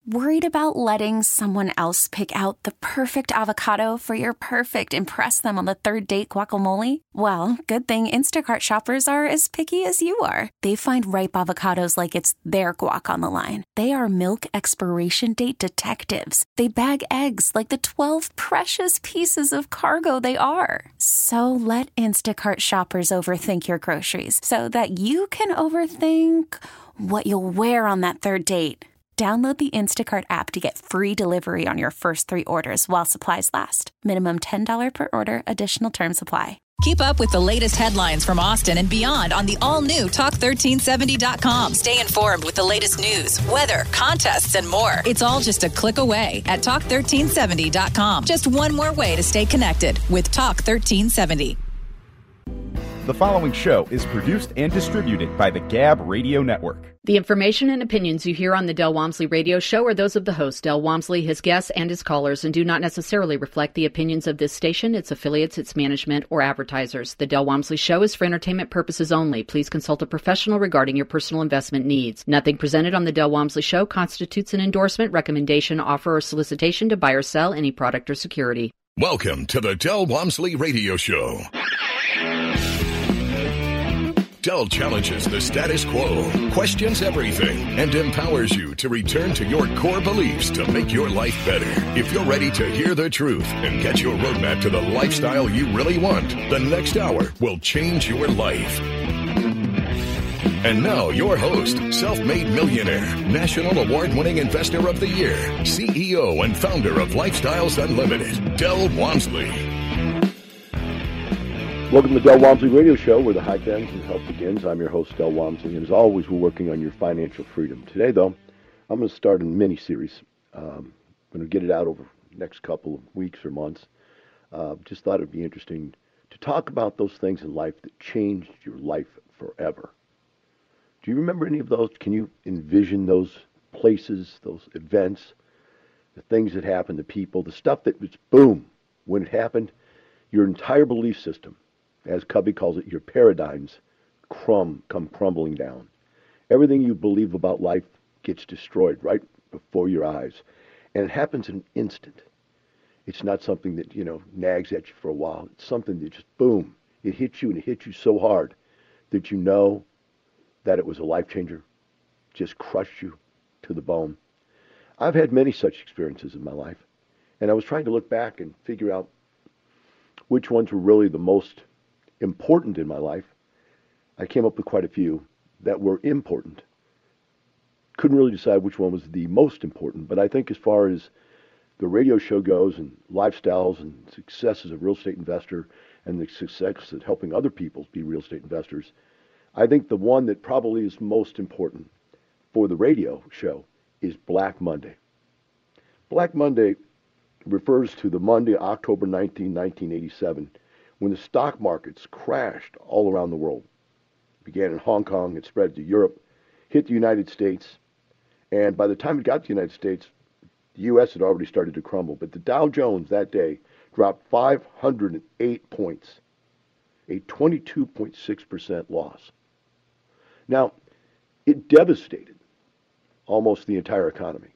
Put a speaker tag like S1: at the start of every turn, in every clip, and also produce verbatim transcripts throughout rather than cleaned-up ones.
S1: Worried about letting someone else pick out the perfect avocado for your perfect impress them on the third date guacamole? Well, good thing Instacart shoppers are as picky as you are. They find ripe avocados like it's their guac on the line. They are milk expiration date detectives. They bag eggs like the twelve precious pieces of cargo they are. So let Instacart shoppers overthink your groceries so that you can overthink what you'll wear on that third date. Download the Instacart app to get free delivery on your first three orders while supplies last. Minimum ten dollars per order. Additional terms apply.
S2: Keep up with the latest headlines from Austin and beyond on the all-new talk thirteen seventy dot com. Stay informed with the latest news, weather, contests, and more. It's all just a click away at talk thirteen seventy dot com. Just one more way to stay connected with Talk thirteen seventy.
S3: The following show is produced and distributed by the Gab Radio Network.
S4: The information and opinions you hear on the Del Walmsley Radio Show are those of the host, Del Walmsley, his guests, and his callers, and do not necessarily reflect the opinions of this station, its affiliates, its management, or advertisers. The Del Walmsley Show is for entertainment purposes only. Please consult a professional regarding your personal investment needs. Nothing presented on the Del Walmsley Show constitutes an endorsement, recommendation, offer, or solicitation to buy or sell any product or security.
S5: Welcome to the Del Walmsley Radio Show. Del challenges the status quo, questions everything, and empowers you to return to your core beliefs to make your life better. If you're ready to hear the truth and get your roadmap to the lifestyle you really want, the next hour will change your life. And now your host, self-made millionaire, national award-winning investor of the year, C E O and founder of Lifestyles Unlimited, Del Walmsley.
S6: Welcome to the Del Walmsley Radio Show, where the hype ends and help begins. I'm your host, Del Walmsley, and as always, we're working on your financial freedom. Today, though, I'm going to start a mini-series. Um, I'm going to get it out over the next couple of weeks or months. Uh, just thought it would be interesting to talk about those things in life that changed your life forever. Do you remember any of those? Can you envision those places, those events, the things that happened, the people, the stuff that was, boom, when it happened, your entire belief system, as Covey calls it, your paradigms crumb, come crumbling down. Everything you believe about life gets destroyed right before your eyes. And it happens in an instant. It's not something that, you know, nags at you for a while. It's something that just, boom, it hits you, and it hits you so hard that you know that it was a life changer, just crushed you to the bone. I've had many such experiences in my life, and I was trying to look back and figure out which ones were really the most important in my life. I came up with quite a few that were important. Couldn't really decide which one was the most important, but I think as far as the radio show goes and lifestyles and success as a real estate investor and the success at helping other people be real estate investors, I think the one that probably is most important for the radio show is Black Monday. Black Monday refers to the Monday, October nineteenth, nineteen eighty-seven, when the stock markets crashed all around the world. It began in Hong Kong, it spread to Europe, hit the United States, and by the time it got to the United States, the U S had already started to crumble. But the Dow Jones that day dropped five hundred eight points, a twenty-two point six percent loss. Now, it devastated almost the entire economy,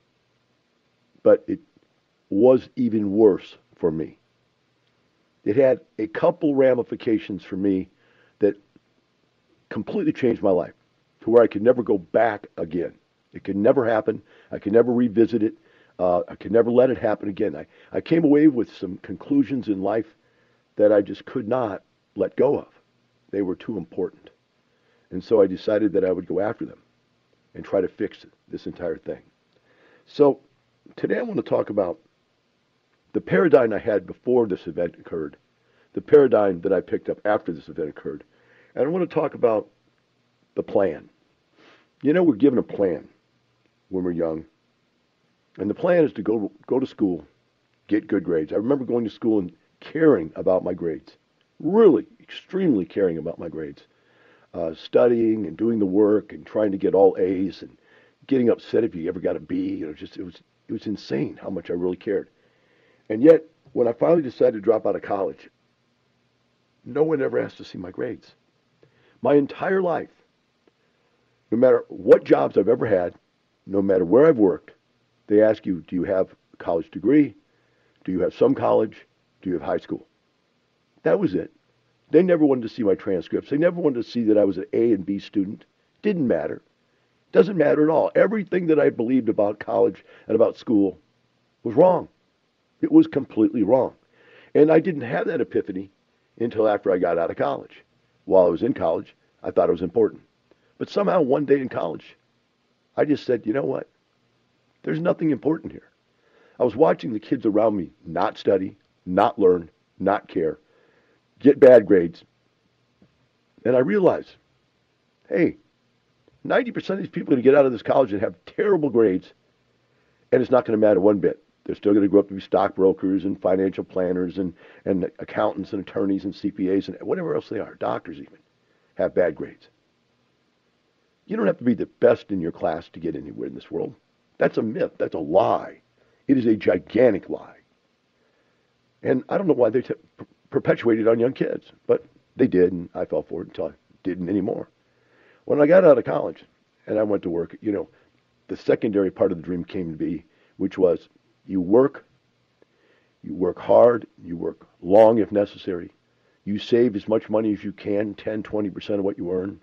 S6: but it was even worse for me. It had a couple ramifications for me that completely changed my life to where I could never go back again. It could never happen. I could never revisit it. Uh, I could never let it happen again. I, I came away with some conclusions in life that I just could not let go of. They were too important. And so I decided that I would go after them and try to fix it, this entire thing. So today I want to talk about the paradigm I had before this event occurred, the paradigm that I picked up after this event occurred. And I want to talk about the plan. You know, we're given a plan when we're young. And the plan is to go go to school, get good grades. I remember going to school and caring about my grades, really extremely caring about my grades, uh, studying and doing the work and trying to get all A's and getting upset if you ever got a B. You know, just it was it was insane how much I really cared. And yet, when I finally decided to drop out of college, no one ever asked to see my grades. My entire life, no matter what jobs I've ever had, no matter where I've worked, They ask you, do you have a college degree? Do you have some college? Do you have high school? That was it. They never wanted to see my transcripts. They never wanted to see that I was an A and B student. Didn't matter. Doesn't matter at all. Everything that I believed about college and about school was wrong. It was completely wrong. And I didn't have that epiphany until after I got out of college. While I was in college, I thought it was important. But somehow one day in college, I just said, you know what? There's nothing important here. I was watching the kids around me not study, not learn, not care, get bad grades. And I realized, hey, ninety percent of these people are going to get out of this college and have terrible grades, and it's not going to matter one bit. They're still going to grow up to be stockbrokers and financial planners and, and accountants and attorneys and C P As and whatever else they are, doctors even, have bad grades. You don't have to be the best in your class to get anywhere in this world. That's a myth. That's a lie. It is a gigantic lie. And I don't know why they t- perpetuated it on young kids, but they did, and I fell for it until I didn't anymore. When I got out of college and I went to work, you know, the secondary part of the dream came to be, which was you work, you work hard, you work long if necessary, you save as much money as you can, ten, twenty percent of what you earn,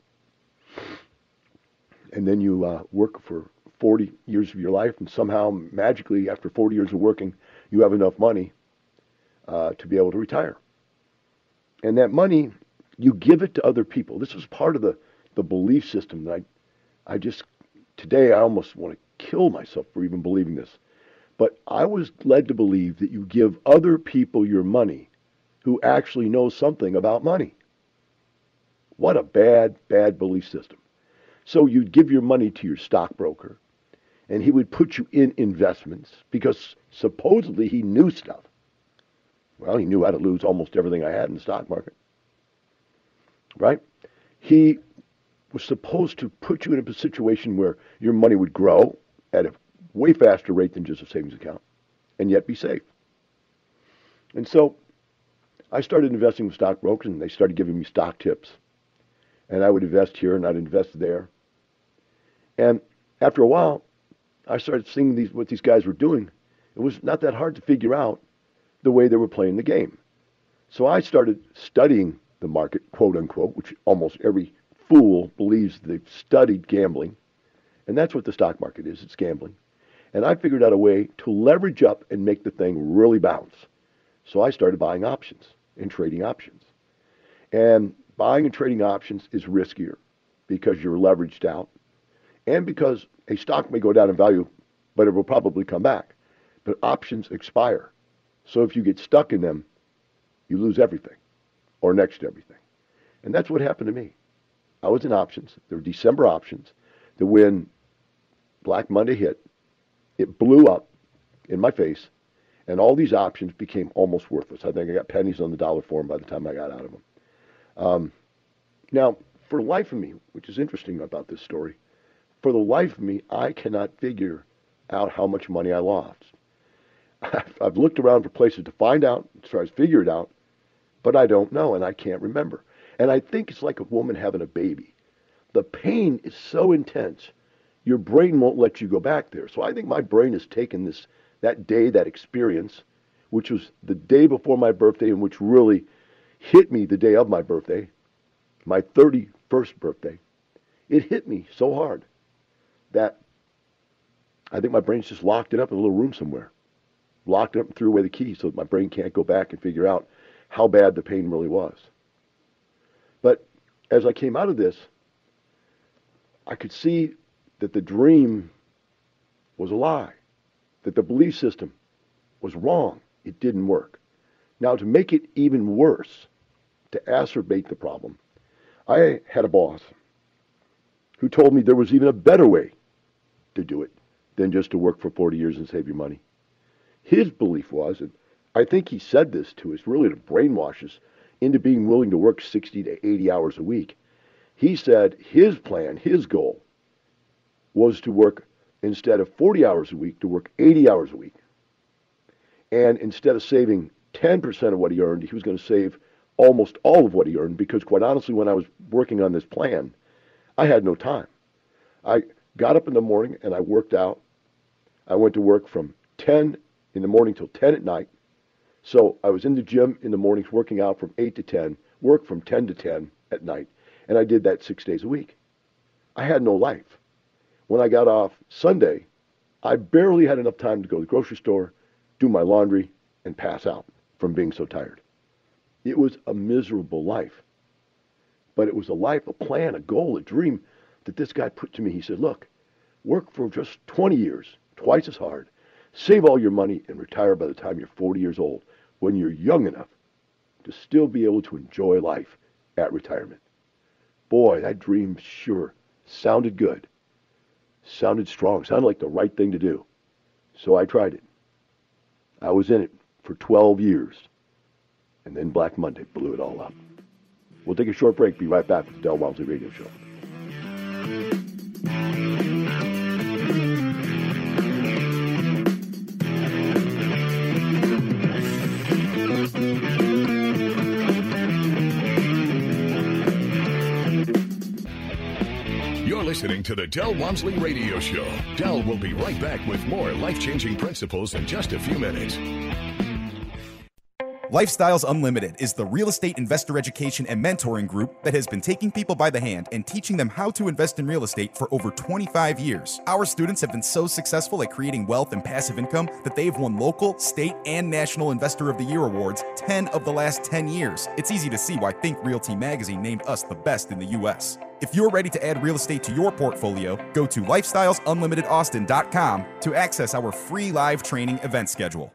S6: and then you uh, work for forty years of your life, and somehow, magically, after forty years of working, you have enough money uh, to be able to retire. And that money, you give it to other people. This was part of the, the belief system that I, I just, today I almost want to kill myself for even believing this. But I was led to believe that you give other people your money who actually know something about money. What a bad, bad belief system. So you'd give your money to your stockbroker, and he would put you in investments because supposedly he knew stuff. Well, he knew how to lose almost everything I had in the stock market, right? He was supposed to put you in a situation where your money would grow at a way faster rate than just a savings account, and yet be safe. And so I started investing with stockbrokers, and they started giving me stock tips. And I would invest here, and I'd invest there. And after a while, I started seeing these what these guys were doing. It was not that hard to figure out the way they were playing the game. So I started studying the market, quote unquote, which almost every fool believes they've studied gambling. And that's what the stock market is. It's gambling. And I figured out a way to leverage up and make the thing really bounce. So I started buying options and trading options. And buying and trading options is riskier because you're leveraged out and because a stock may go down in value, but it will probably come back. But options expire. So if you get stuck in them, you lose everything or next to everything. And that's what happened to me. I was in options. There were December options that when Black Monday hit, it blew up in my face, and all these options became almost worthless. I think I got pennies on the dollar for them by the time I got out of them. Um, now, for the life of me, which is interesting about this story, for the life of me, I cannot figure out how much money I lost. I've, I've looked around for places to find out, to try to figure it out, but I don't know, and I can't remember. And I think it's like a woman having a baby. The pain is so intense, your brain won't let you go back there. So I think my brain has taken this, that day, that experience, which was the day before my birthday and which really hit me the day of my birthday, my thirty-first birthday. It hit me so hard that I think my brain's just locked it up in a little room somewhere. Locked it up and threw away the key so that my brain can't go back and figure out how bad the pain really was. But as I came out of this, I could see that the dream was a lie, that the belief system was wrong. It didn't work. Now, to make it even worse, to exacerbate the problem, I had a boss who told me there was even a better way to do it than just to work for forty years and save your money. His belief was, and I think he said this to us really to brainwash us into being willing to work sixty to eighty hours a week. He said his plan, his goal, was to work instead of forty hours a week, to work eighty hours a week. And instead of saving ten percent of what he earned, he was going to save almost all of what he earned because, quite honestly, when I was working on this plan, I had no time. I got up in the morning and I worked out. I went to work from ten in the morning till ten at night. So I was in the gym in the mornings working out from eight to ten, work from ten to ten at night, and I did that six days a week. I had no life. When I got off Sunday, I barely had enough time to go to the grocery store, do my laundry, and pass out from being so tired. It was a miserable life. But it was a life, a plan, a goal, a dream that this guy put to me. He said, look, work for just twenty years, twice as hard, save all your money, and retire by the time you're forty years old, when you're young enough to still be able to enjoy life at retirement. Boy, that dream sure sounded good, sounded strong, sounded like the right thing to do. So I tried it. I was in it for twelve years, and then Black Monday blew it all up. We'll take a short break. Be right back with the Del Walmsley Radio Show.
S5: You're listening to the Del Walmsley Radio Show. Del will be right back with more life-changing principles in just a few minutes.
S3: Lifestyles Unlimited is the real estate investor education and mentoring group that has been taking people by the hand and teaching them how to invest in real estate for over twenty-five years. Our students have been so successful at creating wealth and passive income that they've won local, state, and national Investor of the Year awards ten of the last ten years. It's easy to see why Think Realty magazine named us the best in the U S. If you're ready to add real estate to your portfolio, go to lifestyles unlimited austin dot com to access our free live training event schedule.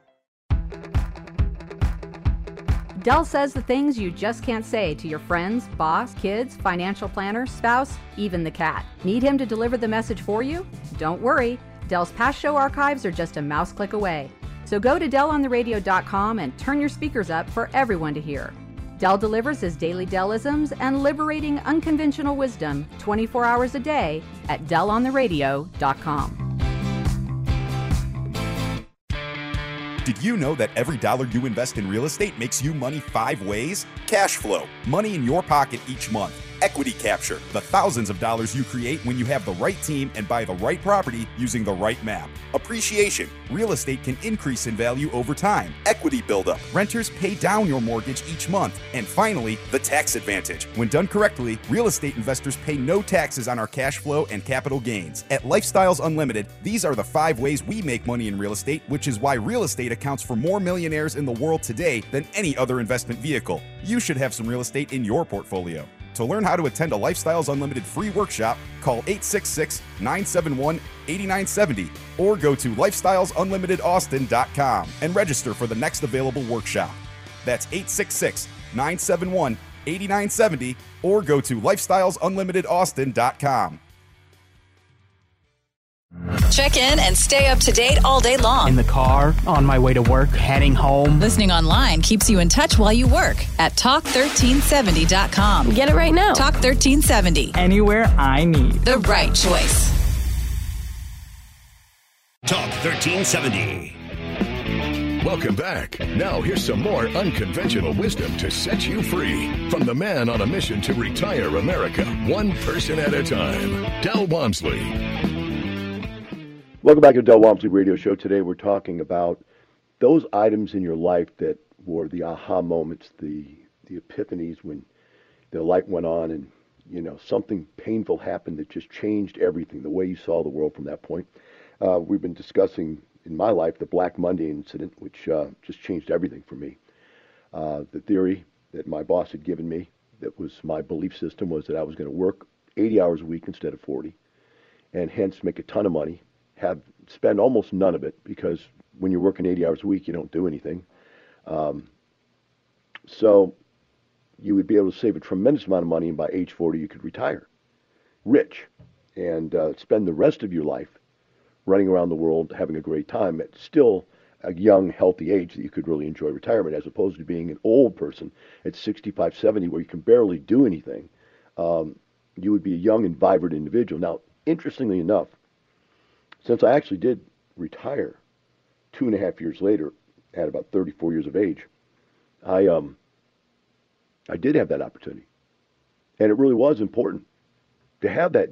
S7: Del says the things you just can't say to your friends, boss, kids, financial planner, spouse, even the cat. Need him to deliver the message for you? Don't worry. Del's past show archives are just a mouse click away. So go to del on the radio dot com and turn your speakers up for everyone to hear. Del delivers his daily Delisms and liberating unconventional wisdom twenty-four hours a day at del on the radio dot com.
S3: Did you know that every dollar you invest in real estate makes you money five ways? Cash flow, money in your pocket each month. Equity capture, the thousands of dollars you create when you have the right team and buy the right property using the right map. Appreciation, real estate can increase in value over time. Equity buildup, renters pay down your mortgage each month. And finally, the tax advantage. When done correctly, real estate investors pay no taxes on our cash flow and capital gains. At Lifestyles Unlimited, these are the five ways we make money in real estate, which is why real estate accounts for more millionaires in the world today than any other investment vehicle. You should have some real estate in your portfolio. To learn how to attend a Lifestyles Unlimited free workshop, call eight six six, nine seven one, eight nine seven zero or go to lifestyles unlimited austin dot com and register for the next available workshop. That's eight six six, nine seven one, eight nine seven zero or go to lifestyles unlimited austin dot com.
S2: Check in and stay up to date all day long.
S8: In the car, on my way to work, heading home.
S2: Listening online keeps you in touch while you work at talk thirteen seventy dot com.
S9: Get it right now.
S2: Talk thirteen seventy.
S8: Anywhere I need.
S2: The right choice.
S10: Talk thirteen seventy.
S5: Welcome back. Now here's some more unconventional wisdom to set you free from the man on a mission to retire America, one person at a time, Del Walmsley.
S6: Welcome back to the Del Walmsley Radio Show. Today we're talking about those items in your life that were the aha moments, the the epiphanies when the light went on and, you know, something painful happened that just changed everything, the way you saw the world from that point. Uh, we've been discussing in my life the Black Monday incident, which uh, just changed everything for me. Uh, the theory that my boss had given me, that was my belief system, was that I was going to work eighty hours a week instead of forty, and hence make a ton of money. Have spend almost none of it, because when you're working eighty hours a week, you don't do anything. Um, so you would be able to save a tremendous amount of money, and by age forty, you could retire rich and uh, spend the rest of your life running around the world, having a great time at still a young, healthy age that you could really enjoy retirement, as opposed to being an old person at sixty-five, seventy, where you can barely do anything. Um, you would be a young and vibrant individual. Now, interestingly enough, since I actually did retire two and a half years later at about thirty-four years of age, I um I did have that opportunity. And it really was important to have that youth,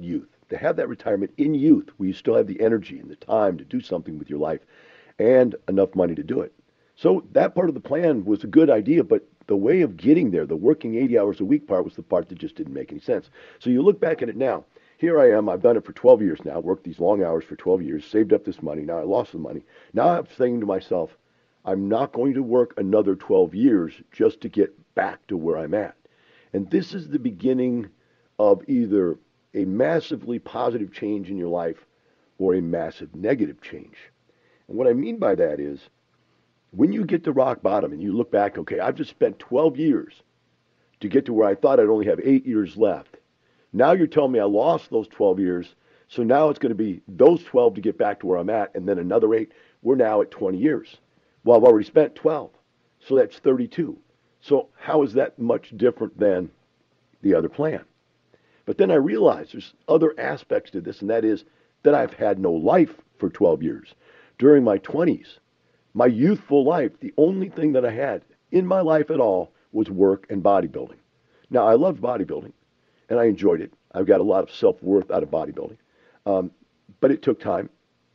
S6: to have that retirement in youth where you still have the energy and the time to do something with your life and enough money to do it. So that part of the plan was a good idea, but the way of getting there, the working eighty hours a week part, was the part that just didn't make any sense. So you look back at it now. Here I am. I've done it for twelve years now, worked these long hours for twelve years, saved up this money. Now I lost the money. Now I'm saying to myself, I'm not going to work another twelve years just to get back to where I'm at. And this is the beginning of either a massively positive change in your life or a massive negative change. And what I mean by that is, when you get to rock bottom and you look back, okay, I've just spent twelve years to get to where I thought I'd only have eight years left. Now you're telling me I lost those twelve years, so now it's going to be those twelve to get back to where I'm at, and then another eight. We're now at twenty years. Well, I've already spent twelve, so that's thirty-two. So how is that much different than the other plan? But then I realized there's other aspects to this, and that is that I've had no life for twelve years. During my twenties, my youthful life, the only thing that I had in my life at all was work and bodybuilding. Now, I loved bodybuilding, and I enjoyed it. I've got a lot of self-worth out of bodybuilding. Um, but it took time.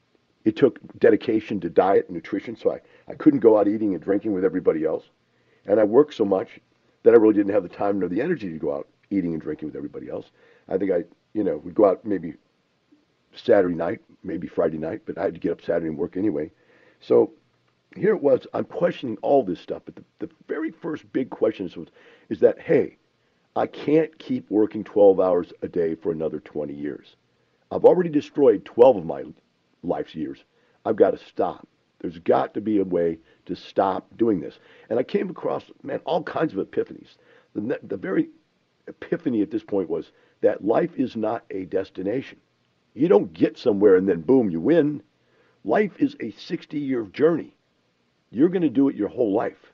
S6: It took dedication to diet and nutrition, so I, I couldn't go out eating and drinking with everybody else. And I worked so much that I really didn't have the time nor the energy to go out eating and drinking with everybody else. I think I, you know, would go out maybe Saturday night, maybe Friday night, but I had to get up Saturday and work anyway. So here it was. I'm questioning all this stuff, but the, the very first big question is, is that, hey, I can't keep working twelve hours a day for another twenty years. I've already destroyed twelve of my life's years. I've got to stop. There's got to be a way to stop doing this. And I came across, man, all kinds of epiphanies. The, the very epiphany at this point was that life is not a destination. You don't get somewhere and then, boom, you win. Life is a sixty-year journey. You're going to do it your whole life.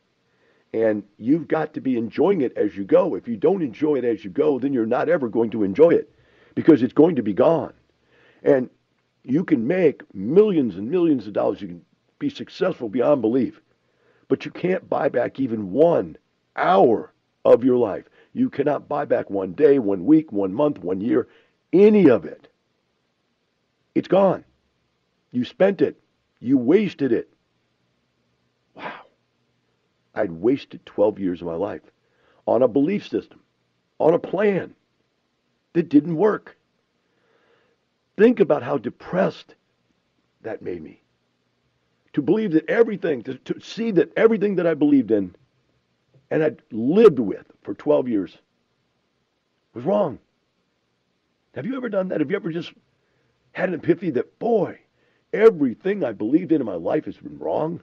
S6: And you've got to be enjoying it as you go. If you don't enjoy it as you go, then you're not ever going to enjoy it because it's going to be gone. And you can make millions and millions of dollars. You can be successful beyond belief. But you can't buy back even one hour of your life. You cannot buy back one day, one week, one month, one year, any of it. It's gone. You spent it. You wasted it. Wow. I'd wasted twelve years of my life on a belief system, on a plan that didn't work. Think about how depressed that made me. To believe that everything, to, to see that everything that I believed in and I'd lived with for twelve years was wrong. Have you ever done that? Have you ever just had an epiphany that, boy, everything I believed in in my life has been wrong?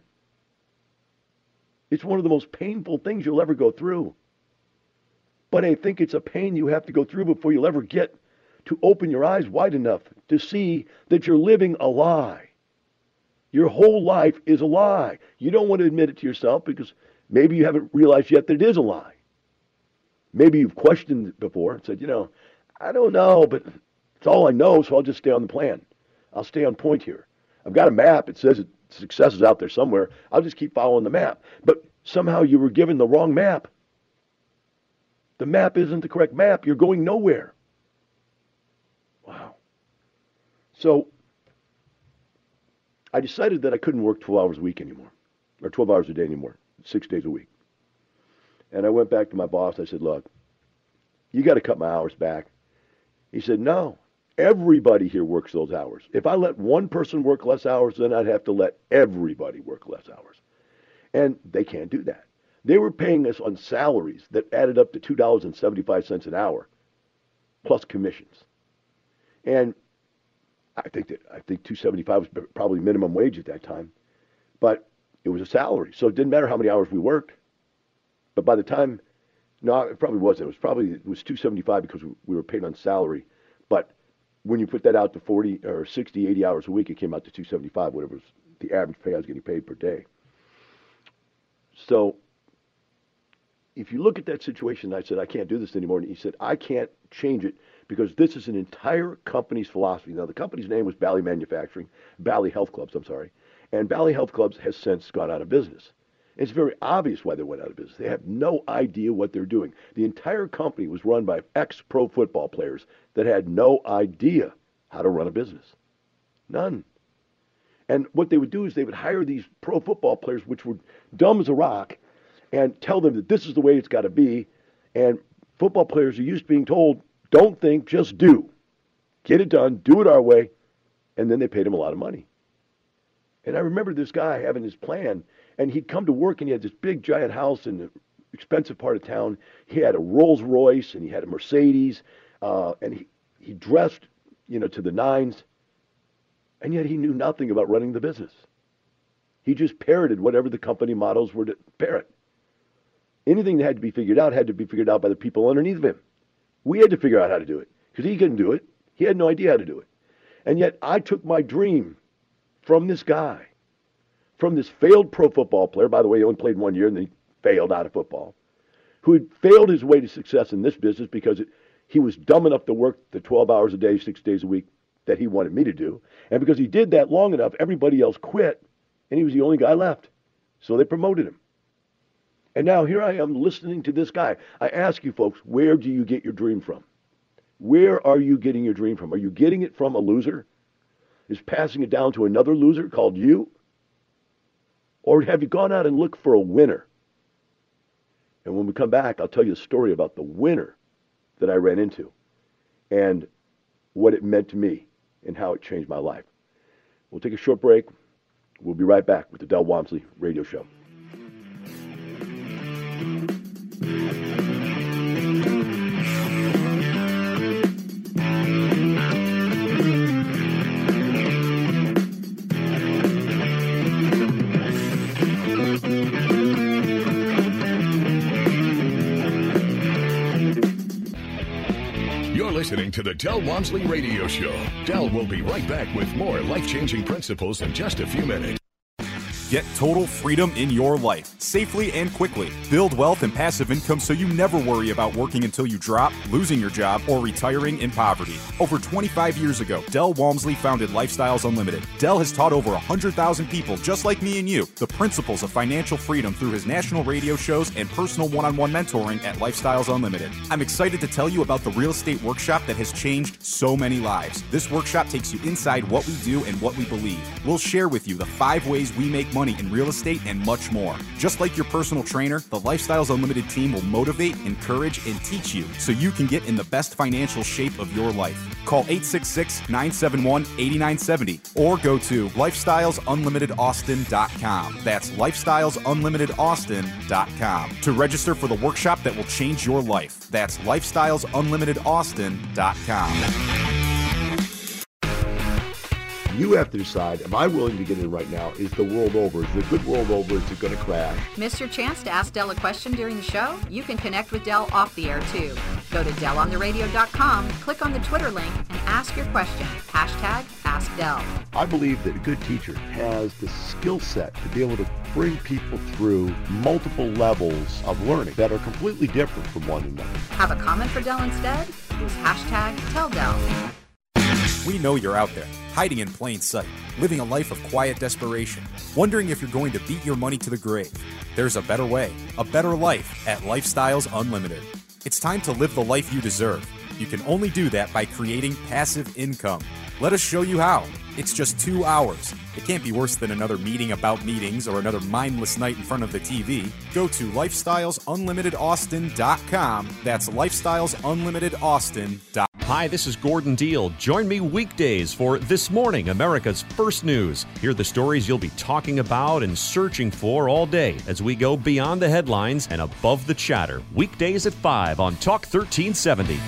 S6: It's one of the most painful things you'll ever go through. But I think it's a pain you have to go through before you'll ever get to open your eyes wide enough to see that you're living a lie. Your whole life is a lie. You don't want to admit it to yourself because maybe you haven't realized yet that it is a lie. Maybe you've questioned it before and said, you know, I don't know, but it's all I know, so I'll just stay on the plan. I'll stay on point here. I've got a map. It says it, success is out there somewhere. I'll just keep following the map. But somehow you were given the wrong map. The map isn't the correct map. You're going nowhere. Wow. So I decided that I couldn't work twelve hours a week anymore, or twelve hours a day anymore, six days a week. And I went back to my boss. I said, look, you got to cut my hours back. He said, no, everybody here works those hours. If I let one person work less hours, then I'd have to let everybody work less hours. And they can't do that. They were paying us on salaries that added up to two dollars and seventy-five cents an hour, plus commissions. And I think that I think two dollars and seventy-five cents was probably minimum wage at that time. But it was a salary, so it didn't matter how many hours we worked. But by the time, no, it probably wasn't. It was probably it was two dollars and seventy-five cents because we were paid on salary. But when you put that out to forty or sixty, eighty hours a week, it came out to two dollars and seventy-five cents, whatever was the average pay I was getting paid per day. So if you look at that situation, I said, I can't do this anymore. And he said, I can't change it because this is an entire company's philosophy. Now, the company's name was Bally Manufacturing, Bally Health Clubs, I'm sorry. And Bally Health Clubs has since gone out of business. It's very obvious why they went out of business. They have no idea what they're doing. The entire company was run by ex-pro football players that had no idea how to run a business. None. And what they would do is they would hire these pro football players, which were dumb as a rock, and tell them that this is the way it's got to be. And football players are used to being told, don't think, just do. Get it done, do it our way. And then they paid him a lot of money. And I remember this guy having his plan, and he'd come to work, and he had this big, giant house in the expensive part of town. He had a Rolls Royce, and he had a Mercedes, uh, and he, he dressed, you know, to the nines. And yet he knew nothing about running the business. He just parroted whatever the company models were to parrot. Anything that had to be figured out had to be figured out by the people underneath of him. We had to figure out how to do it because he couldn't do it. He had no idea how to do it. And yet I took my dream from this guy, from this failed pro football player. By the way, he only played one year and then he failed out of football, who had failed his way to success in this business because it, he was dumb enough to work the twelve hours a day, six days a week that he wanted me to do. And because he did that long enough, everybody else quit, and he was the only guy left. So they promoted him. And now here I am listening to this guy. I ask you folks, where do you get your dream from? Where are you getting your dream from? Are you getting it from a loser? Is passing it down to another loser called you? Or have you gone out and looked for a winner? And when we come back, I'll tell you a story about the winner that I ran into and what it meant to me and how it changed my life. We'll take a short break. We'll be right back with the Del Walmsley Radio Show.
S5: Listening to the Del Walmsley Radio Show. Del will be right back with more life-changing principles in just a few minutes.
S3: Get total freedom in your life, safely and quickly. Build wealth and passive income so you never worry about working until you drop, losing your job, or retiring in poverty. Over twenty-five years ago, Del Walmsley founded Lifestyles Unlimited. Del has taught over one hundred thousand people just like me and you the principles of financial freedom through his national radio shows and personal one-on-one mentoring at Lifestyles Unlimited. I'm excited to tell you about the real estate workshop that has changed so many lives. This workshop takes you inside what we do and what we believe. We'll share with you the five ways we make money in real estate and much more. Just like your personal trainer, the Lifestyles Unlimited team will motivate, encourage, and teach you so you can get in the best financial shape of your life. Call eight six six, nine seven one, eight nine seven zero or go to lifestyles unlimited austin dot com. That's lifestyles unlimited austin dot com to register for the workshop that will change your life. That's lifestyles unlimited austin dot com.
S6: You have to decide, am I willing to get in right now? Is the world over? Is the good world over? Is it going to crash?
S7: Miss your chance to ask Del a question during the show? You can connect with Del off the air, too. Go to del on the radio dot com, click on the Twitter link, and ask your question. Hashtag Ask Del.
S6: I believe that a good teacher has the skill set to be able to bring people through multiple levels of learning that are completely different from one another.
S7: Have a comment for Del instead? Use hashtag Tell Del.
S3: We know you're out there, hiding in plain sight, living a life of quiet desperation, wondering if you're going to beat your money to the grave. There's a better way, a better life at Lifestyles Unlimited. It's time to live the life you deserve. You can only do that by creating passive income. Let us show you how. It's just two hours. It can't be worse than another meeting about meetings or another mindless night in front of the T V. Go to lifestyles unlimited austin dot com. That's lifestyles unlimited austin dot com.
S9: Hi, this is Gordon Deal. Join me weekdays for This Morning, America's First News. Hear the stories you'll be talking about and searching for all day as we go beyond the headlines and above the chatter. Weekdays at five on Talk thirteen seventy.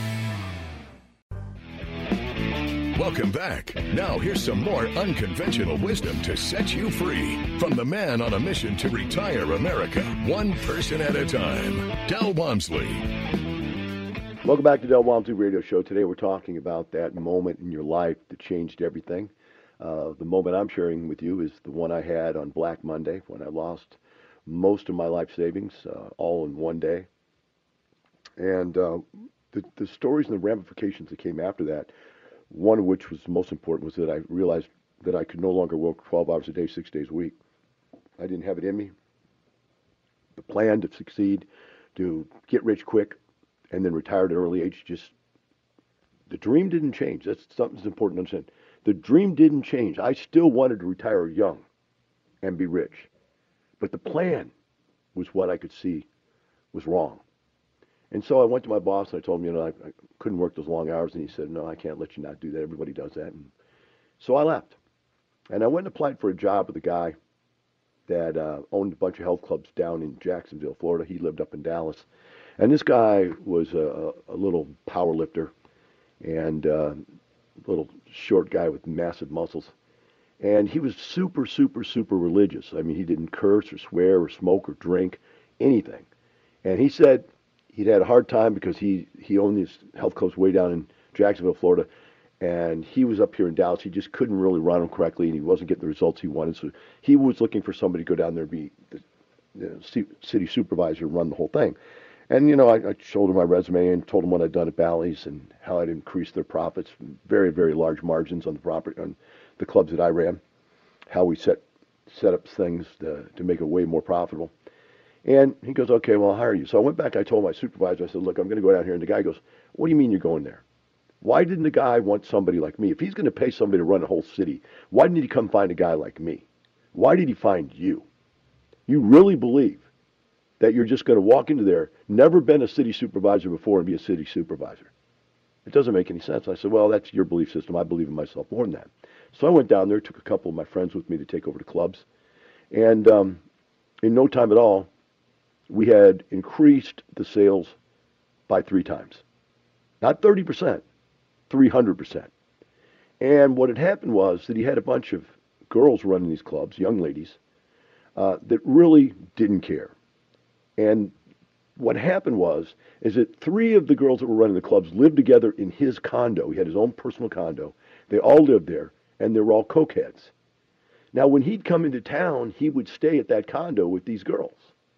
S5: Welcome back. Now here's some more unconventional wisdom to set you free from the man on a mission to retire America, one person at a time, Del Walmsley.
S6: Welcome back to Del Walmsley Radio Show. Today we're talking about that moment in your life that changed everything. Uh, the moment I'm sharing with you is the one I had on Black Monday when I lost most of my life savings uh, all in one day. And uh, the, the stories and the ramifications that came after that, one of which was the most important, was that I realized that I could no longer work twelve hours a day, six days a week. I didn't have it in me. The plan to succeed, to get rich quick, and then retire at an early age just the dream didn't change. That's something that's important to understand. The dream didn't change. I still wanted to retire young and be rich. But the plan was what I could see was wrong. And so I went to my boss and I told him, you know, I, I couldn't work those long hours. And he said, no, I can't let you not do that. Everybody does that. And so I left. And I went and applied for a job with a guy that uh, owned a bunch of health clubs down in Jacksonville, Florida. He lived up in Dallas. And this guy was a, a little power lifter and uh, a little short guy with massive muscles. And he was super, super, super religious. I mean, he didn't curse or swear or smoke or drink, anything. And he said he'd had a hard time because he, he owned these health clubs way down in Jacksonville, Florida. And he was up here in Dallas. He just couldn't really run them correctly, and he wasn't getting the results he wanted. So he was looking for somebody to go down there and be the, the city supervisor and run the whole thing. And, you know, I, I showed him my resume and told him what I'd done at Bally's and how I'd increased their profits, very, very large margins on the property, on the clubs that I ran, how we set set up things to, to make it way more profitable. And he goes, okay, well, I'll hire you. So I went back, I told my supervisor, I said, look, I'm going to go down here. And the guy goes, what do you mean you're going there? Why didn't the guy want somebody like me? If he's going to pay somebody to run a whole city, why didn't he come find a guy like me? Why did he find you? You really believe that you're just going to walk into there, never been a city supervisor before, and be a city supervisor? It doesn't make any sense. I said, well, that's your belief system. I believe in myself more than that. So I went down there, took a couple of my friends with me to take over the clubs. And um, in no time at all, we had increased the sales by three times. Not thirty percent, three hundred percent. And what had happened was that he had a bunch of girls running these clubs, young ladies, uh, that really didn't care. And what happened was, is that three of the girls that were running the clubs lived together in his condo. He had his own personal condo. They all lived there, and they were all cokeheads. Now, when he'd come into town, he would stay at that condo with these girls.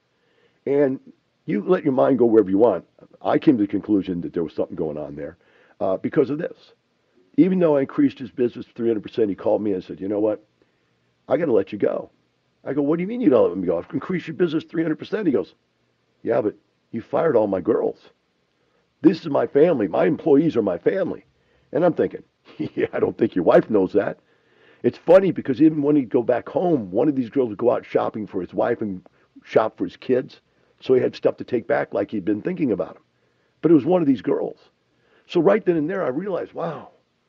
S6: And you let your mind go wherever you want. I came to the conclusion that there was something going on there uh, because of this. Even though I increased his business three hundred percent, he called me and said, you know what? I got to let you go. I go, what do you mean you don't let me go? I've increased your business three hundred percent. He goes, yeah, but you fired all my girls. This is my family. My employees are my family. And I'm thinking, yeah, I don't think your wife knows that. It's funny because even when he'd go back home, one of these girls would go out shopping for his wife and shop for his kids. So he had stuff to take back like he'd been thinking about him. But it was one of these girls. So right then and there, I realized, wow,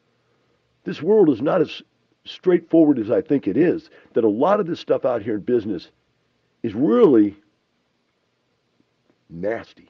S6: this world is not as straightforward as I think it is, that a lot of this stuff out here in business is really nasty.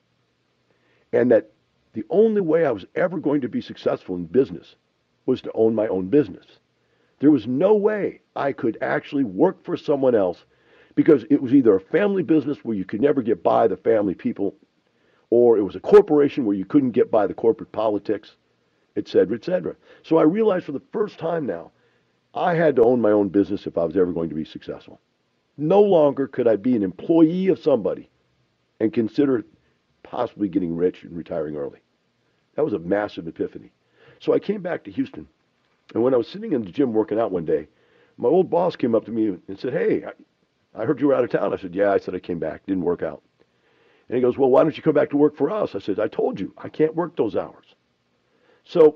S6: And that the only way I was ever going to be successful in business was to own my own business. There was no way I could actually work for someone else because it was either a family business where you could never get by the family people, or it was a corporation where you couldn't get by the corporate politics, et cetera, et cetera. So I realized for the first time now, I had to own my own business if I was ever going to be successful. No longer could I be an employee of somebody and consider possibly getting rich and retiring early. That was a massive epiphany. So I came back to Houston, and when I was sitting in the gym working out one day, my old boss came up to me and said, hey, I, I heard you were out of town. I said, yeah. I said, I came back. Didn't work out. And he goes, well, why don't you come back to work for us? I said, I told you, I can't work those hours. So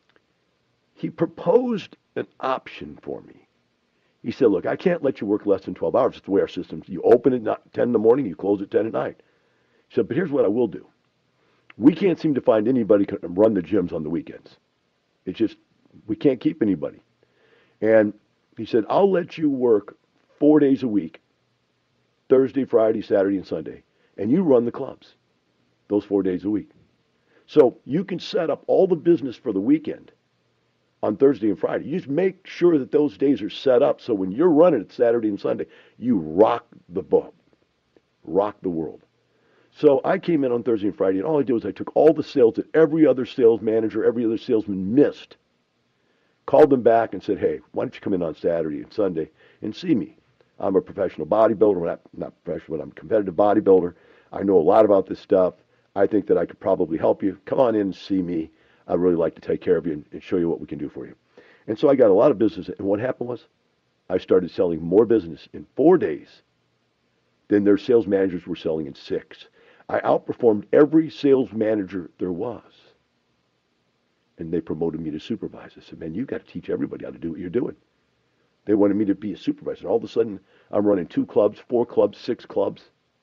S6: he proposed an option for me. He said, look, I can't let you work less than twelve hours. It's the way our system's. You open at ten in the morning, you close at ten at night. He said, but here's what I will do. We can't seem to find anybody who can run the gyms on the weekends. It's just, we can't keep anybody. And he said, I'll let you work four days a week, Thursday, Friday, Saturday, and Sunday, and you run the clubs those four days a week. So you can set up all the business for the weekend on Thursday and Friday. You just make sure that those days are set up so when you're running it Saturday and Sunday, you rock the boat, rock the world. So I came in on Thursday and Friday, and all I did was I took all the sales that every other sales manager, every other salesman missed, called them back and said, hey, why don't you come in on Saturday and Sunday and see me? I'm a professional bodybuilder. Not, not professional, but I'm a competitive bodybuilder. I know a lot about this stuff. I think that I could probably help you. Come on in and see me. I'd really like to take care of you and, and show you what we can do for you. And so I got a lot of business. And what happened was I started selling more business in four days than their sales managers were selling in six. I outperformed every sales manager there was. and they promoted me to supervisor. I said, man, you got to teach everybody how to do what you're doing. They wanted me to be a supervisor. And all of a sudden, I'm running two clubs, four clubs, six clubs.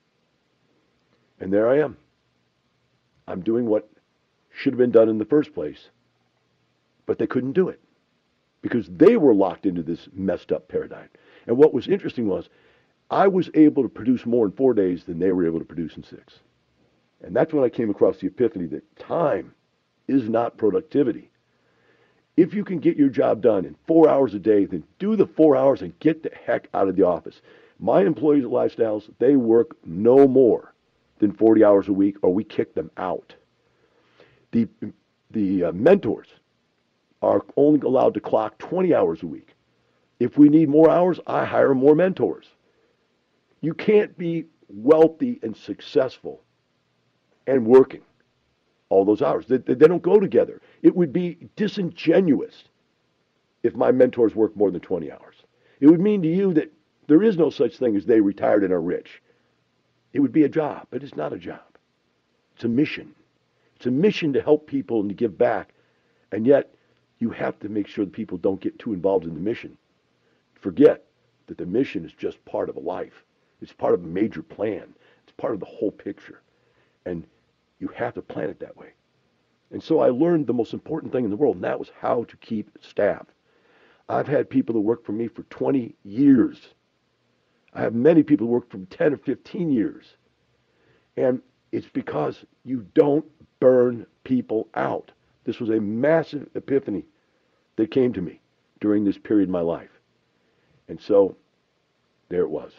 S6: And there I am. I'm doing what should have been done in the first place, but they couldn't do it because they were locked into this messed up paradigm. And what was interesting was I was able to produce more in four days than they were able to produce in six. And that's when I came across the epiphany that time is not productivity. If you can get your job done in four hours a day, then do the four hours and get the heck out of the office. My employees at Lifestyles, they work no more than forty hours a week or we kick them out. The, the uh, mentors are only allowed to clock twenty hours a week. If we need more hours, I hire more mentors. You can't be wealthy and successful and working all those hours. They, they don't go together. It would be disingenuous if my mentors worked more than twenty hours. It would mean to you that there is no such thing as they retired and are rich. It would be a job, but it's not a job. It's a mission. It's a mission to help people and to give back. And yet, you have to make sure that people don't get too involved in the mission. Forget that the mission is just part of a life. It's part of a major plan. It's part of the whole picture. And you have to plan it that way. And so I learned the most important thing in the world, and that was how to keep staff. I've had people that work for me for twenty years. I have many people who work for ten or fifteen years. And it's because you don't burn people out. This was a massive epiphany that came to me during this period in my life. And so there it was.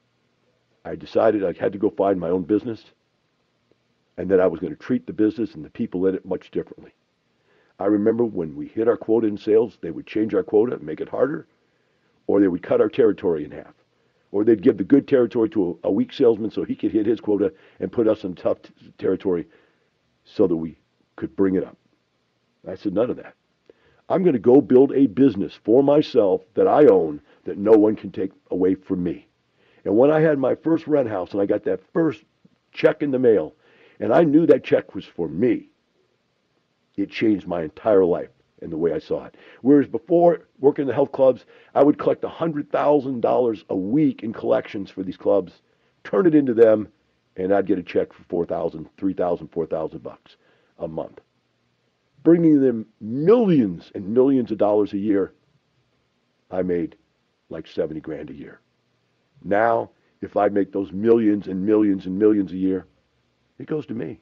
S6: I decided I had to go find my own business and that I was going to treat the business and the people in it much differently. I remember when we hit our quota in sales, they would change our quota and make it harder, or they would cut our territory in half. Or they'd give the good territory to a, a weak salesman so he could hit his quota and put us in tough t- territory so that we could bring it up. I said, none of that. I'm going to go build a business for myself that I own that no one can take away from me. And when I had my first rent house and I got that first check in the mail, and I knew that check was for me, it changed my entire life and the way I saw it. Whereas before, working in the health clubs, I would collect one hundred thousand dollars a week in collections for these clubs, turn it into them, and I'd get a check for four thousand, three thousand, four thousand bucks a month. Bringing them millions and millions of dollars a year, I made like seventy grand a year. Now, if I make those millions and millions and millions a year, it goes to me.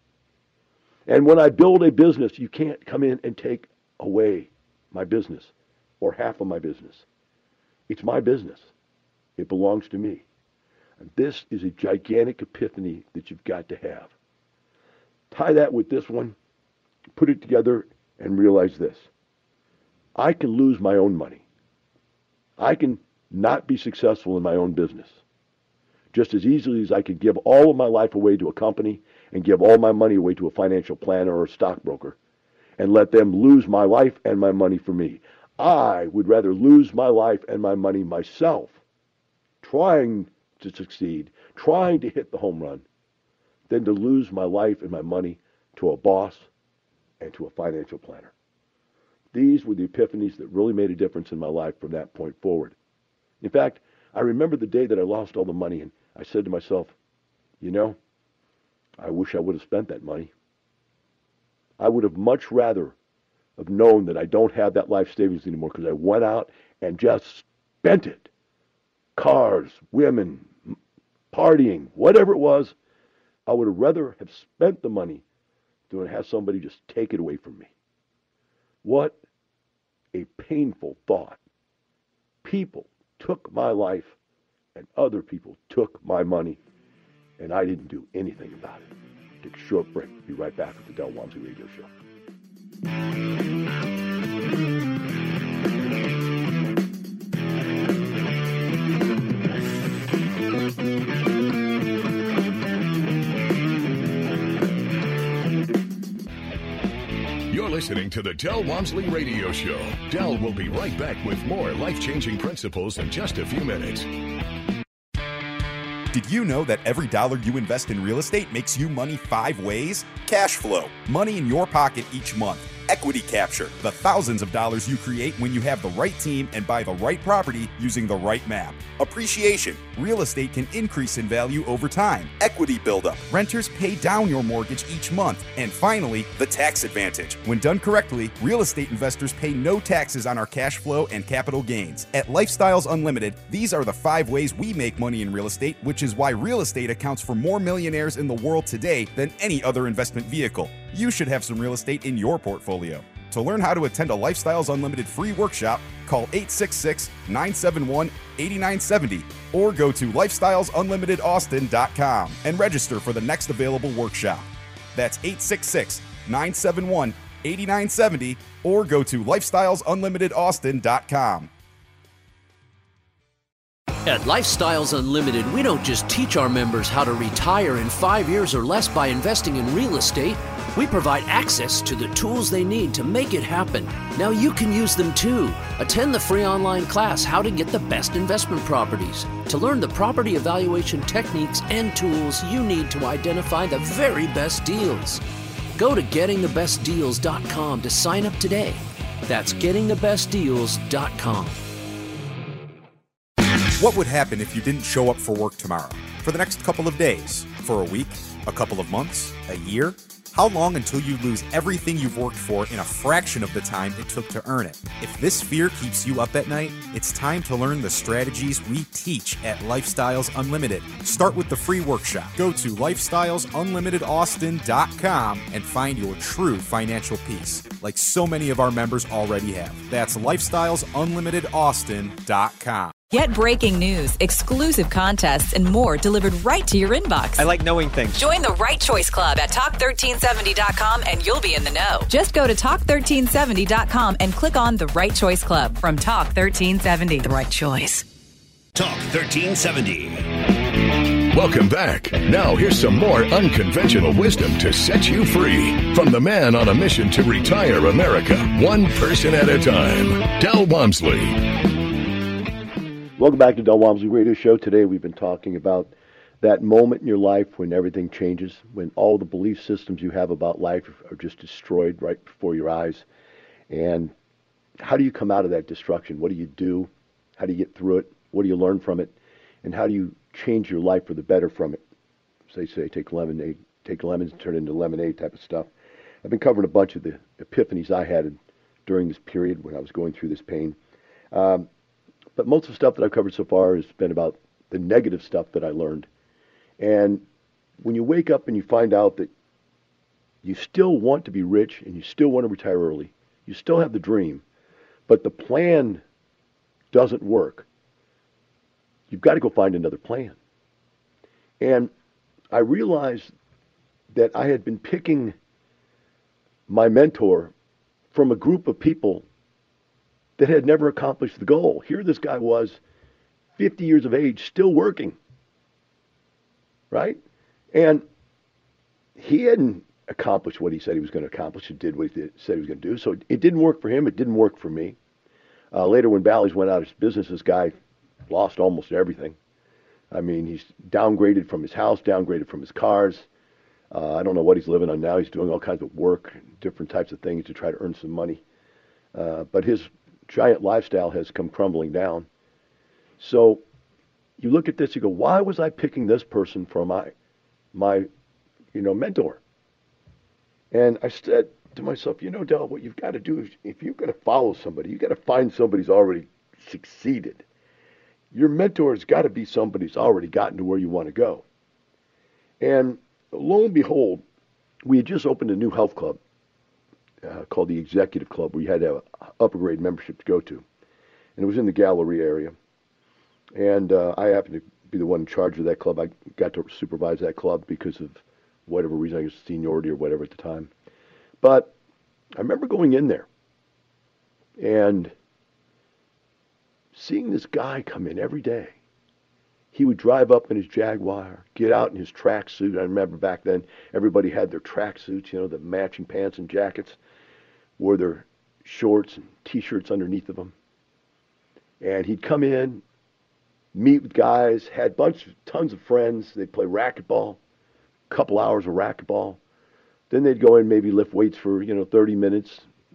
S6: And when I build a business, you can't come in and take away my business or half of my business. It's my business. It belongs to me. And this is a gigantic epiphany that you've got to have. Tie that with this one, put it together, and realize this. I can lose my own money. I can not be successful in my own business just as easily as I could give all of my life away to a company and give all my money away to a financial planner or a stockbroker and let them lose my life and my money for me. I would rather lose my life and my money myself, trying to succeed, trying to hit the home run, than to lose my life and my money to a boss and to a financial planner. These were the epiphanies that really made a difference in my life from that point forward. In fact, I remember the day that I lost all the money, and I said to myself, you know, I wish I would have spent that money. I would have much rather have known that I don't have that life savings anymore because I went out and just spent it. Cars, women, partying, whatever it was, I would have rather have spent the money than have somebody just take it away from me. What a painful thought. People took my life and other people took my money, and I didn't do anything about it. Take a short break. Be right back with the Del Walmsley Radio Show.
S5: You're listening to the Del Walmsley Radio Show. Del will be right back with more life-changing principles in just a few minutes.
S3: Did you know that every dollar you invest in real estate makes you money five ways? Cash flow, money in your pocket each month. Equity Capture, the thousands of dollars you create when you have the right team and buy the right property using the right map. Appreciation, real estate can increase in value over time. Equity buildup, renters pay down your mortgage each month. And finally, the tax advantage. When done correctly, real estate investors pay no taxes on our cash flow and capital gains. At Lifestyles Unlimited, these are the five ways we make money in real estate, which is why real estate accounts for more millionaires in the world today than any other investment vehicle. You should have some real estate in your portfolio. To learn how to attend a Lifestyles Unlimited free workshop, call eight six six, nine seven one, eight nine seven zero or go to lifestyles unlimited austin dot com and register for the next available workshop. That's eight six six, nine seven one, eight nine seven zero or go to lifestyles unlimited austin dot com.
S11: At Lifestyles Unlimited, we don't just teach our members how to retire in five years or less by investing in real estate. We provide access to the tools they need to make it happen. Now you can use them too. Attend the free online class, How to Get the Best Investment Properties, to learn the property evaluation techniques and tools you need to identify the very best deals. Go to getting the best deals dot com to sign up today. That's getting the best deals dot com.
S12: What would happen if you didn't show up for work tomorrow? For the next couple of days? For a week? A couple of months? A year? How long until you lose everything you've worked for in a fraction of the time it took to earn it? If this fear keeps you up at night, it's time to learn the strategies we teach at Lifestyles Unlimited. Start with the free workshop. Go to lifestyles unlimited austin dot com and find your true financial peace, like so many of our members already have. That's lifestyles unlimited austin dot com.
S2: Get breaking news, exclusive contests, and more delivered right to your inbox.
S13: I like knowing things.
S2: Join the Right Choice Club at talk thirteen seventy dot com and you'll be in the know. Just go to talk thirteen seventy dot com and click on the Right Choice Club from Talk thirteen seventy. The right choice.
S10: Talk thirteen seventy.
S5: Welcome back. Now here's some more unconventional wisdom to set you free from the man on a mission to retire America, one person at a time, Del Walmsley.
S6: Welcome back to Del Walmsley Radio Show. Today we've been talking about that moment in your life when everything changes, when all the belief systems you have about life are just destroyed right before your eyes. And how do you come out of that destruction? What do you do? How do you get through it? What do you learn from it? And how do you change your life for the better from it? As they say, take lemonade, take lemons and turn it into lemonade type of stuff. I've been covering a bunch of the epiphanies I had during this period when I was going through this pain. Um, But most of the stuff that I've covered so far has been about the negative stuff that I learned. And when you wake up and you find out that you still want to be rich and you still want to retire early, you still have the dream, but the plan doesn't work, you've got to go find another plan. And I realized that I had been picking my mentor from a group of people that had never accomplished the goal. Here this guy was, fifty years of age, still working, right? And he hadn't accomplished what he said he was going to accomplish. He did what he did, said he was going to do. So it didn't work for him. It didn't work for me. Uh, later, when Bally's went out of business, this guy lost almost everything. I mean, he's downgraded from his house, downgraded from his cars. Uh, I don't know what he's living on now. He's doing all kinds of work, different types of things to try to earn some money. Uh, but his giant lifestyle has come crumbling down. So you look at this, you go, why was I picking this person for my, my, you know, mentor? And I said to myself, you know, Del, what you've got to do is, if you're going to follow somebody, you've got to find somebody who's already succeeded. Your mentor has got to be somebody who's already gotten to where you want to go. And lo and behold, we had just opened a new health club uh, called the Executive Club, where you had to have an upper grade membership to go to. And it was in the Galleria area. And uh, I happened to be the one in charge of that club. I got to supervise that club because of whatever reason, I guess seniority or whatever at the time. But I remember going in there and seeing this guy come in every day. He would drive up in his Jaguar, get out in his tracksuit. I remember back then everybody had their tracksuits, you know, the matching pants and jackets, wore their shorts and T-shirts underneath of them. And he'd come in, meet with guys, had bunch, tons of friends. They'd play racquetball, a couple hours of racquetball. Then they'd go in, maybe lift weights for, you know, thirty minutes,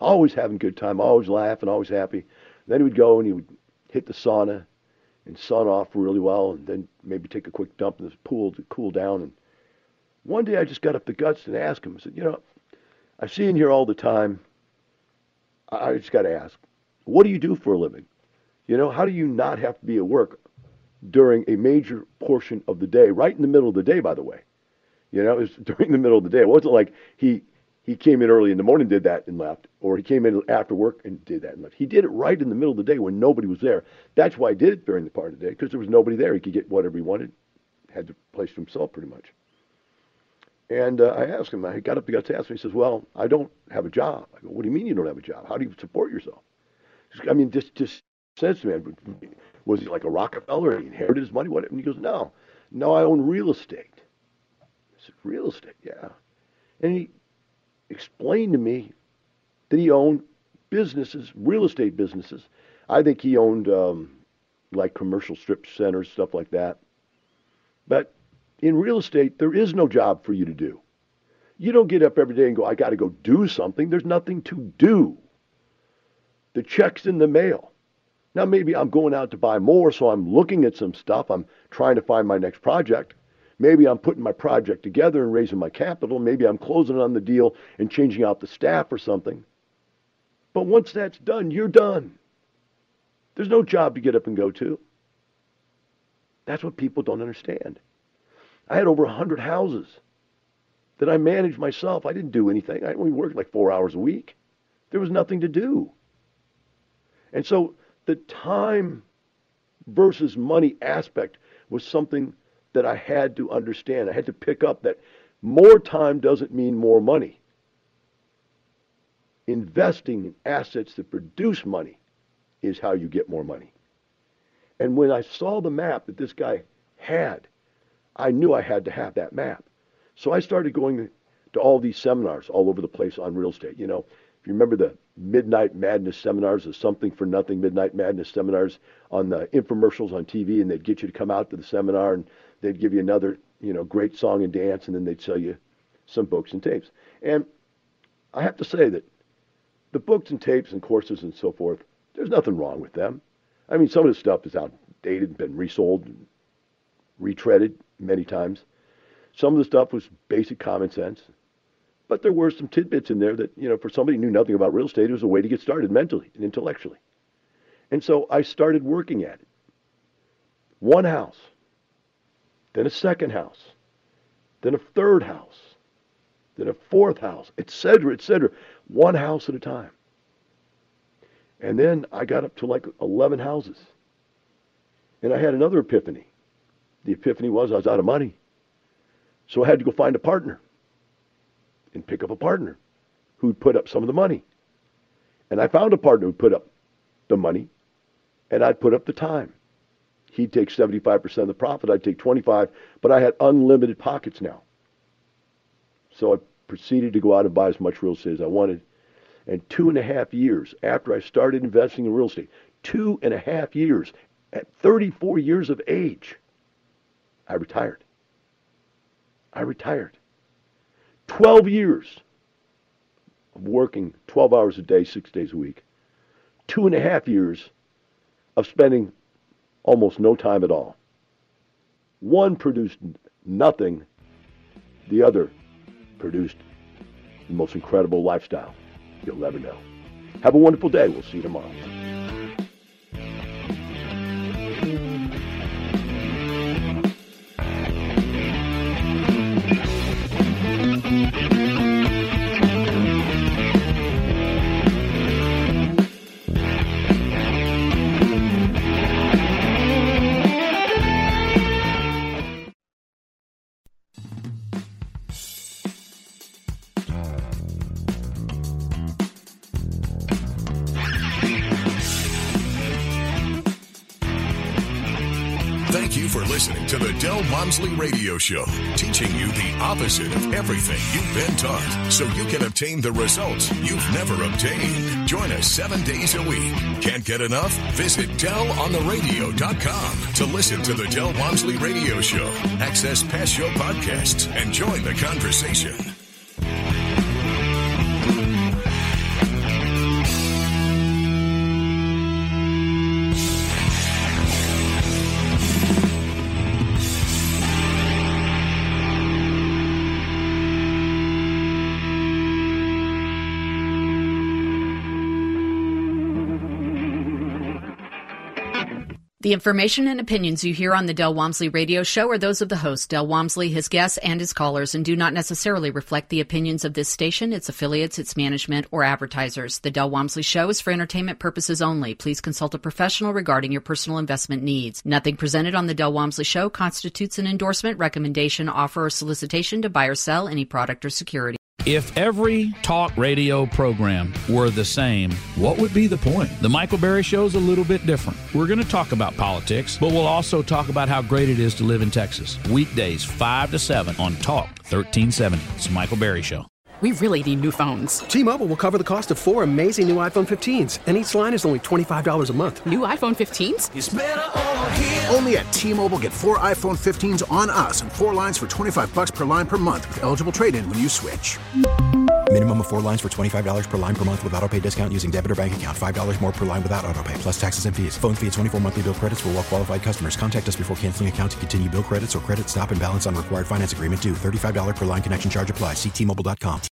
S6: always having a good time, always laughing, always happy. Then he would go and he would hit the sauna and sun off really well, and then maybe take a quick dump in the pool to cool down. And one day I just got up the guts and asked him, I said, you know, I see you in here all the time. I just got to ask, what do you do for a living? You know, how do you not have to be at work during a major portion of the day, right in the middle of the day, by the way? You know, it was during the middle of the day. It wasn't like he he came in early in the morning, did that, and left, or he came in after work and did that and left. He did it right in the middle of the day when nobody was there. That's why he did it during the part of the day, because there was nobody there. He could get whatever he wanted, had the place to himself pretty much. And uh, I asked him, I got up, he got to ask me, he says, well, I don't have a job. I go, what do you mean you don't have a job? How do you support yourself? I mean, just, just sense to me, was he like a Rockefeller? He inherited his money? What? And he goes, no, no, I own real estate. I said, real estate, yeah. And he explained to me that he owned businesses, real estate businesses. I think he owned um, like commercial strip centers, stuff like that. But in real estate, there is no job for you to do. You don't get up every day and go, I got to go do something. There's nothing to do. The check's in the mail. Now, maybe I'm going out to buy more, so I'm looking at some stuff. I'm trying to find my next project. Maybe I'm putting my project together and raising my capital. Maybe I'm closing on the deal and changing out the staff or something. But once that's done, you're done. There's no job to get up and go to. That's what people don't understand. I had over one hundred houses that I managed myself. I didn't do anything. I only worked like four hours a week. There was nothing to do. And so the time versus money aspect was something that I had to understand. I had to pick up that more time doesn't mean more money. Investing in assets that produce money is how you get more money. And when I saw the map that this guy had, I knew I had to have that map. So I started going to all these seminars all over the place on real estate. You know, if you remember the Midnight Madness seminars, the Something for Nothing Midnight Madness seminars on the infomercials on T V, and they'd get you to come out to the seminar and they'd give you another, you know, great song and dance, and then they'd sell you some books and tapes. And I have to say that the books and tapes and courses and so forth, there's nothing wrong with them. I mean, some of the stuff is outdated and been resold and retreaded many times. Some of the stuff was basic common sense. But there were some tidbits in there that, you know, for somebody who knew nothing about real estate, it was a way to get started mentally and intellectually. And so I started working at it. One house, then a second house, then a third house, then a fourth house, et cetera, et cetera. One house at a time. And then I got up to like eleven houses. And I had another epiphany. The epiphany was I was out of money. So I had to go find a partner and pick up a partner who'd put up some of the money. And I found a partner who'd put up the money, and I'd put up the time. He'd take seventy-five percent of the profit, I'd take twenty-five, but I had unlimited pockets now. So I proceeded to go out and buy as much real estate as I wanted. And two and a half years after I started investing in real estate, two and a half years, at thirty-four years of age, I retired. I retired. twelve years of working twelve hours a day, six days a week. Two and a half years of spending almost no time at all. One produced nothing. The other produced the most incredible lifestyle you'll ever know. Have a wonderful day. We'll see you tomorrow.
S5: Listening to the Del Walmsley Radio Show, teaching you the opposite of everything you've been taught, so you can obtain the results you've never obtained. Join us seven days a week. Can't get enough? Visit del on the radio dot com to listen to the Del Walmsley Radio Show, access past show podcasts, and join the conversation.
S4: The information and opinions you hear on the Del Walmsley Radio Show are those of the host, Del Walmsley, his guests, and his callers, and do not necessarily reflect the opinions of this station, its affiliates, its management, or advertisers. The Del Walmsley Show is for entertainment purposes only. Please consult a professional regarding your personal investment needs. Nothing presented on the Del Walmsley Show constitutes an endorsement, recommendation, offer, or solicitation to buy or sell any product or security.
S13: If every talk radio program were the same, what would be the point? The Michael Berry Show is a little bit different. We're going to talk about politics, but we'll also talk about how great it is to live in Texas. Weekdays, five to seven on Talk thirteen seventy. It's the Michael Berry Show.
S14: We really need new phones.
S15: T-Mobile will cover the cost of four amazing new iPhone fifteens, and each line is only twenty-five dollars a month.
S14: New iPhone fifteens?
S16: It's better over here. Only at T-Mobile, get four iPhone fifteens on us and four lines for twenty-five dollars per line per month with eligible trade-in when you switch.
S17: Minimum of four lines for twenty-five dollars per line per month with autopay discount using debit or bank account. five dollars more per line without autopay, plus taxes and fees. Phone fee at twenty-four monthly bill credits for well-qualified customers. Contact us before canceling account to continue bill credits or credit stop and balance on required finance agreement due. thirty-five dollars per line connection charge applies. See T Mobile dot com.